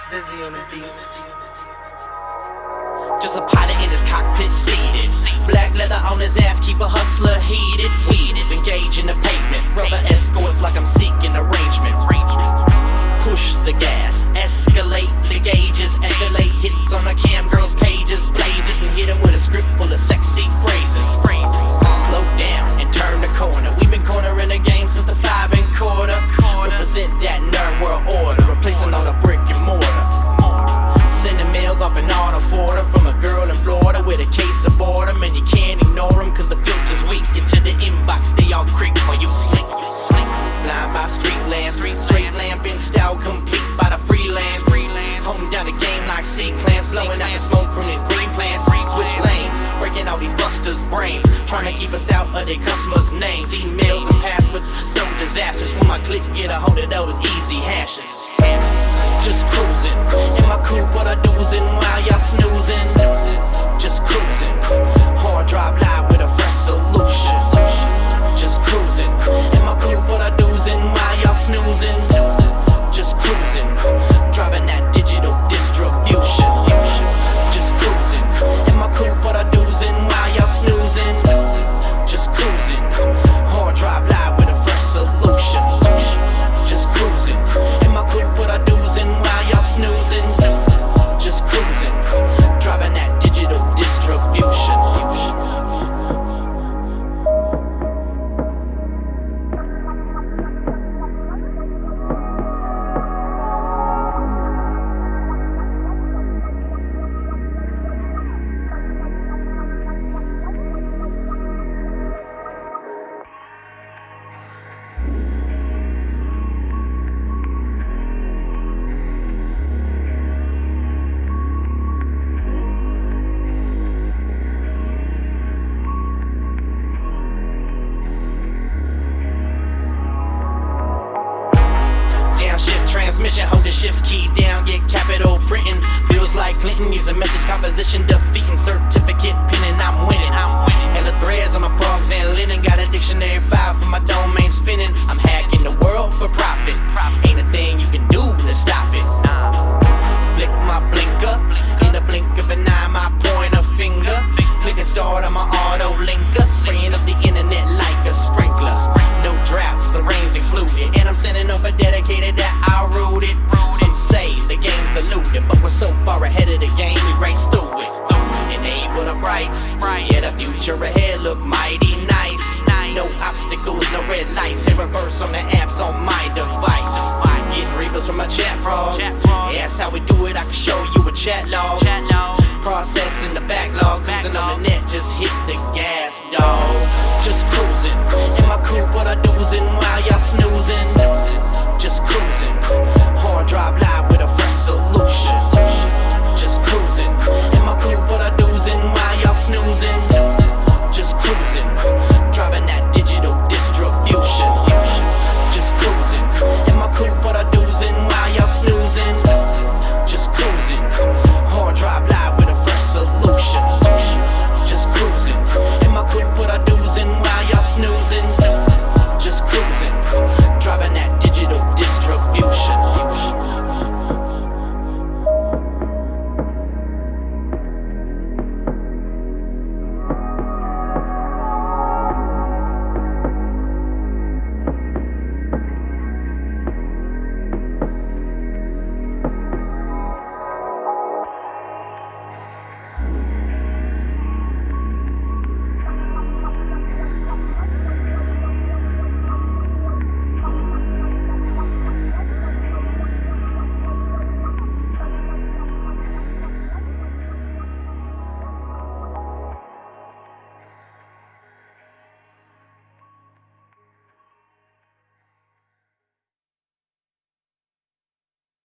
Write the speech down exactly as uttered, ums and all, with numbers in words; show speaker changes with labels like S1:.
S1: Dizzy on the beat.
S2: Just a pilot in his cockpit seated. Black leather on his ass, keep a hustler heated. Weed is engaged in the pavement. Rubber escorts like I'm seeking arrangement. Push the gas, escalate the gauges, escalate hits on the cam girls' pages. Blaze it and hit him with a script full of sexy phrases. Slow down and turn the corner. We've been cornering the game since the five and quarter. Represent that nerd world order, replacing all the brick and mortar. Sending mails off an auto forder from a girl in Florida with a case of boredom, and you can't ignore them cause the filter's weak. Into the inbox they all creep while you sleep. Flying by street lamps, straight lamp in style complete by the freelance. Holding down the game like C-clamps, blowing out the smoke from these green plants. Switch lanes, breaking all these busters' brains, trying to keep us out of their customers' names. Emails and passwords, so disastrous. When my click get a hold of those easy hashes. Just cruising, in my coupe, what I doozin' while y'all snoozing. Just cruising, hard drive live with a fresh solution. Just cruising, in my coupe, what I doozin' while y'all snoozing. Just cruising, driving that digital distribution. Just cruising, in my coupe, what I doozin' while y'all snoozing. Just cruising, hard drive live with a fresh solution. Just cruising, in my coupe, what I doozin' while y'all snoozing. Just cruising, driving that digital distribution. Transmission, hold the shift key down, get capital printing. Feels like Clinton, using message composition, defeating certificate pinning. I'm winning, I'm winning. And the threads on my frogs and linen, got a dictionary file for my domain spinning. I'm hacking the world for profit. Ain't a thing you can do to stop it. Nah. Flick my blinker, in the blink of an eye, my pointer finger. Click and start on my auto linker, spraying up the internet like a sprinkler. No droughts, the rain's included, and I'm sending off a dedicated that I rooted. Some say the game's diluted, but we're so far ahead of the game, we race through it. Enable the brights, yeah, the future ahead look mighty nice. No obstacles, no red lights, hit reverse on the apps on my device. Getting rebels from my chat prog, yeah, that's how we do it, I can show you a chat log. Processing the backlog, cruising on the net, just hit the gas, dog. Just cruising, in my